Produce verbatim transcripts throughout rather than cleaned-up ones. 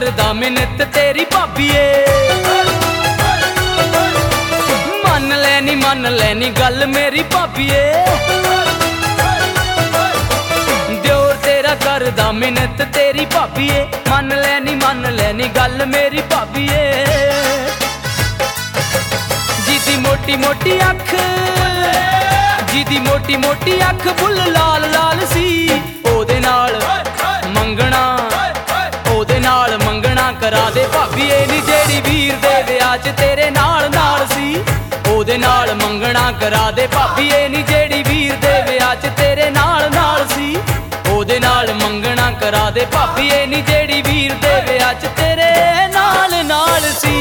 करदा मिन्नत तेरी भाबीए। मन लैनी मन लैनी गल मेरी भाबीए, दियोर तेरा करदा मिन्नत तेरी भाबीए। मन लैनी मन लैनी गल मेरी भाबीए। जिदी मोटी मोटी अख जिदी मोटी मोटी अख बुल लाल लाल सी, ओदे नाल मंगना ओदे नाल मंगना करा दे भाबीए नी, जेड़ी वीर दे विआह च तेरे नाल नाल सी। ओदे नाल मंगना करा दे भाबीए नी, जेड़ी वीर दे विआह च तेरे नाल नाल सी। ओदे नाल मंगना करा दे भाबीए नी, जेड़ी वीर दे विआह च तेरे नाल नाल सी।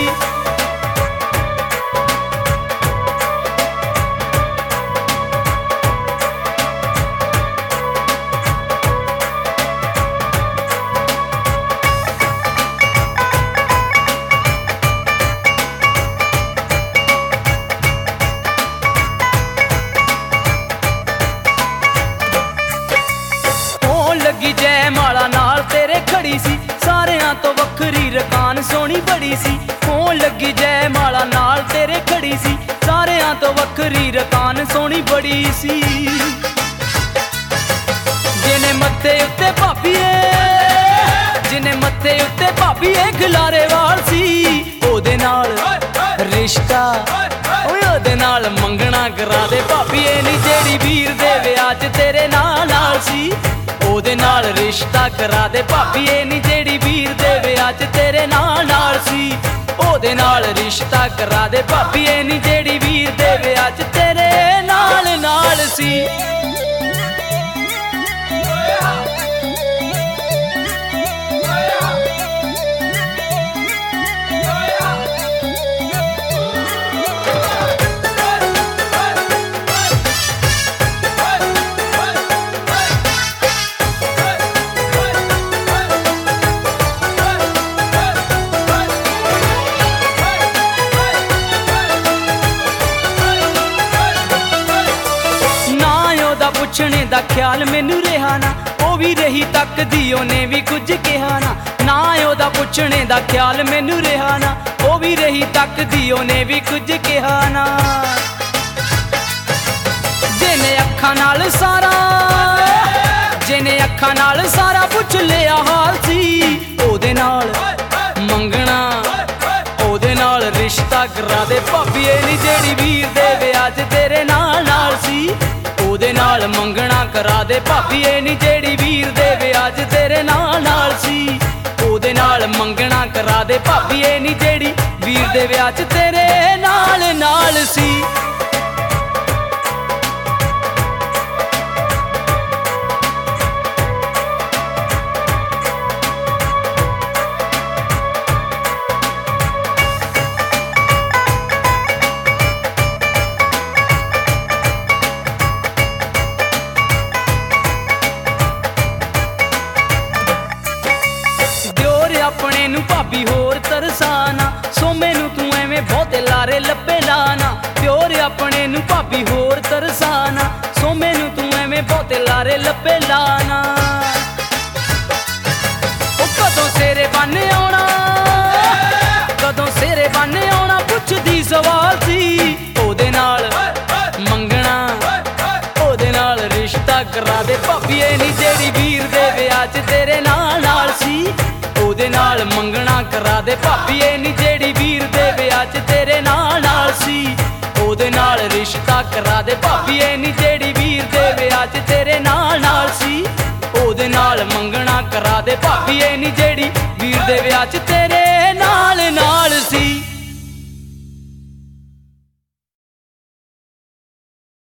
लगी जयमाला नाल तेरे खड़ी सी, सारियां तो वखरी रकान सोहनी बड़ी सी। होण लगी जयमाला नाल तेरे खड़ी सी, सारियां तो वखरी रकान सोहनी बड़ी सी। जिने मत्थे उत्ते भाबीए जिने मत्थे उत्ते भाबीए खिलारे वाल सी, ओदे नाल रिश्ता ओदे नाल मंगना करा दे भाबीए नी, जेड़ी वीर दे विआह च तेरे नाल नाल सी। ओदे नाल रिश्ता करा दे भाबीए नी, जेड़ी वीर दे विआह च तेरे नाल नाल सी। ओदे नाल रिश्ता करा दे भाबीए नी, जेड़ी वीर दे विआह च तेरे नाल नाल सी। पुछने दा ख्याल मैनू रहा ना, ओ भी रही तकदी ओने भी कुछ कहा ना। ना ओदा पुछने दा ख्याल मैनू रहा ना, ओ भी रही तकदी ओने भी कुछ कहा ना। जिने अखां नाल सारा जिने अखां नाल सारा पुछ लिया हाल सी, ओदे नाल मंगना ओदे नाल रिश्ता करा दे भाबीए नी, जेड़ी वीर दे विआह च तेरे नाल नाल सी। ओदे नाल मंगना करा दे भाबीए नी, जेड़ी वीर दे विआह च तेरे नाल नाल सी। ओदे नाल मंगना करा दे भाबीए नी, जेड़ी वीर दे विआह च तेरे नाल नाल सी। अपने नू भाबी होर तरसाना, सो मैनू तू एवें बहुते लारे लब्बे लाना। प्योर अपने नू भाबी होर तरसाना, सो मैनू तू एवें बहुते लारे लब्बे लाना। ओ कदों सेरे बन आउणा कदों सेरे बन आउणा पुछदी सवाल सी। ओदे नाल मंगना ओदे नाल रिश्ता करा दे भाबीए नी, जेड़ी वीर दे विआह च तेरे नाल नाल सी। ओदे नाल मंगना करा दे भाबीए नी, जेड़ी वीर दे विआह च तेरे नाल नाल सी। ओदे नाल रिश्ता करा दे भाबीए नी, जेड़ी वीर दे विआह च तेरे नाल नाल सी। ओदे नाल मंगना करा दे भाबीए नी, जेड़ी वीर दे विआह च तेरे नाल नाल सी।